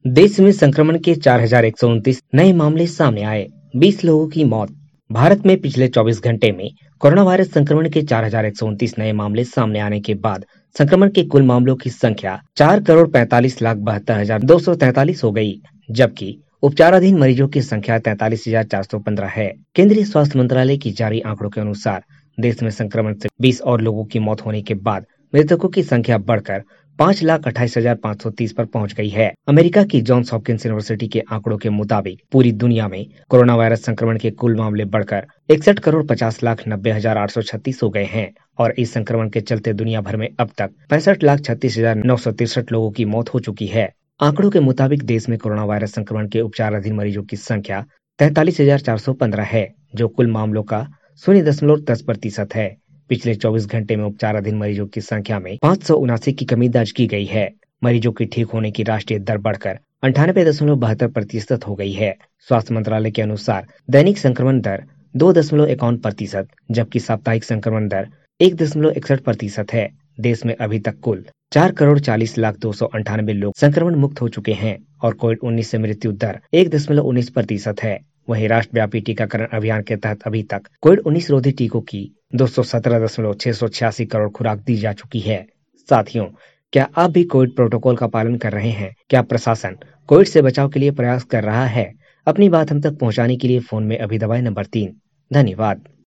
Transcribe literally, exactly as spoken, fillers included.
देश में संक्रमण के चार हजार एक सौ उनतीस नए मामले सामने आए, बीस लोगों की मौत। भारत में पिछले चौबीस घंटे में कोरोना वायरस संक्रमण के चार हजार एक सौ उनतीस नए मामले सामने आने के बाद संक्रमण के कुल मामलों की संख्या चार करोड़ पैंतालीस लाख बहत्तर हजार दो सौ तैतालीस हो गई, जबकि उपचाराधीन मरीजों की संख्या तैतालीस हजार चार सौ पंद्रह है। केंद्रीय स्वास्थ्य मंत्रालय की जारी आंकड़ों के अनुसार देश में संक्रमण से बीस और लोगों की मौत होने के बाद मृतकों की संख्या बढ़कर पाँच लाख अट्ठाईस हजार पाँच सौ तीस पर पहुंच गई है। अमेरिका की जॉन्स हॉपकिंस यूनिवर्सिटी के आंकड़ों के मुताबिक पूरी दुनिया में कोरोना वायरस संक्रमण के कुल मामले बढ़कर इकसठ करोड़ पचास लाख नब्बे हजार आठ सौ छत्तीस हो गए हैं और इस संक्रमण के चलते दुनिया भर में अब तक पैंसठ लाख छत्तीस हजार नौ सौ तिरसठ लोगों की मौत हो चुकी है। आंकड़ों के मुताबिक देश में कोरोना वायरस संक्रमण के उपचाराधीन मरीजों की संख्या तैतालीस हजार चार सौ पंद्रह है, जो कुल मामलों का शून्य दशमलव दस प्रतिशत है। पिछले चौबीस घंटे में उपचाराधीन मरीजों की संख्या में पाँच सौ उनासी की कमी दर्ज की गई है। मरीजों की ठीक होने की राष्ट्रीय दर बढ़कर अंठानबे दशमलव बहत्तर प्रतिशत हो गई है। स्वास्थ्य मंत्रालय के अनुसार दैनिक संक्रमण दर दो दशमलव इक्यावन प्रतिशत जबकि साप्ताहिक संक्रमण दर एक दशमलव इकसठ प्रतिशत है। देश में अभी तक कुल चार करोड़ चालीस लाख दो सौ अंठानबे लोग संक्रमण मुक्त हो चुके हैं और कोविड उन्नीस से मृत्यु दर एक दशमलव उन्नीस प्रतिशत है। वहीं राष्ट्रव्यापी टीकाकरण अभियान के तहत अभी तक कोविड उन्नीस रोधी टीकों की दो सौ सत्रह दशमलव छह सौ छियासी करोड़ खुराक दी जा चुकी है। साथियों, क्या आप भी कोविड प्रोटोकॉल का पालन कर रहे हैं? क्या प्रशासन कोविड से बचाव के लिए प्रयास कर रहा है? अपनी बात हम तक पहुंचाने के लिए फोन में अभी दबाएं नंबर तीन। धन्यवाद।